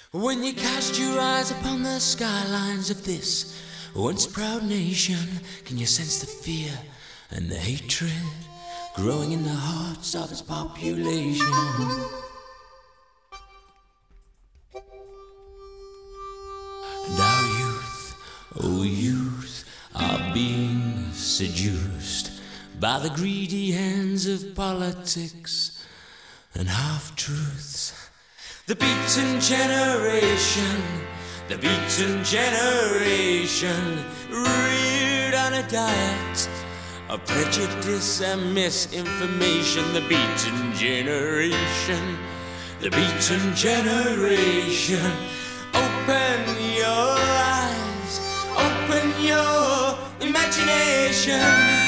When you cast your eyes upon the skylines of this once proud nation, can you sense the fear and the hatred growing in the hearts of its population? And our youth, oh youth, are being seduced by the greedy hands of politics and half-truths. The beaten generation, the beaten generation, reared on a diet of prejudice and misinformation. The beaten generation, the beaten generation. Open your eyes, open your imagination.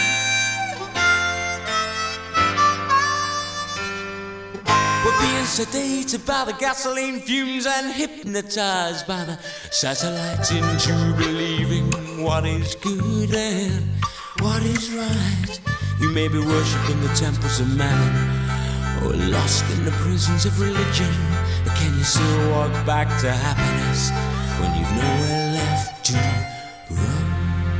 We're being sedated by the gasoline fumes and hypnotized by the satellites into believing what is good and what is right. You may be worshipping the temples of man or lost in the prisons of religion, but can you still walk back to happiness when you've nowhere left to run?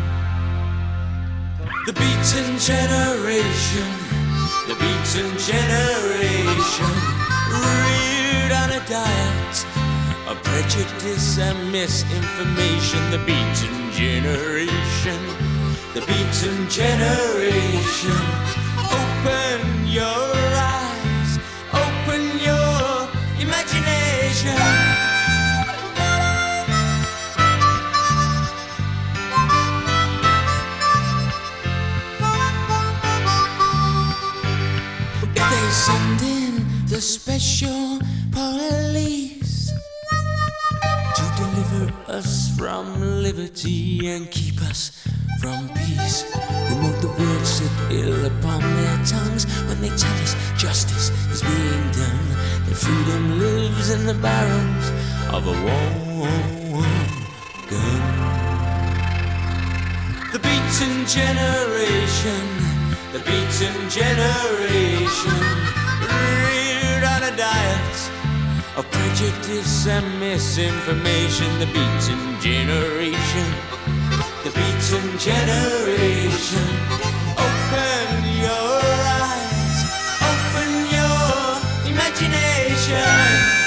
The beaten generation, the beaten generation, reared on a diet of prejudice and misinformation. The beaten generation, the beaten generation. Open your eyes, open your imagination. Send in the special police to deliver us from liberty and keep us from peace. Remove the words sit ill upon their tongues when they tell us justice is being done. That freedom lives in the barrels of a war gun. The beaten generation, the beaten generation, reared on a diet of prejudice and misinformation. The beaten generation, the beaten generation. Open your eyes, open your imagination.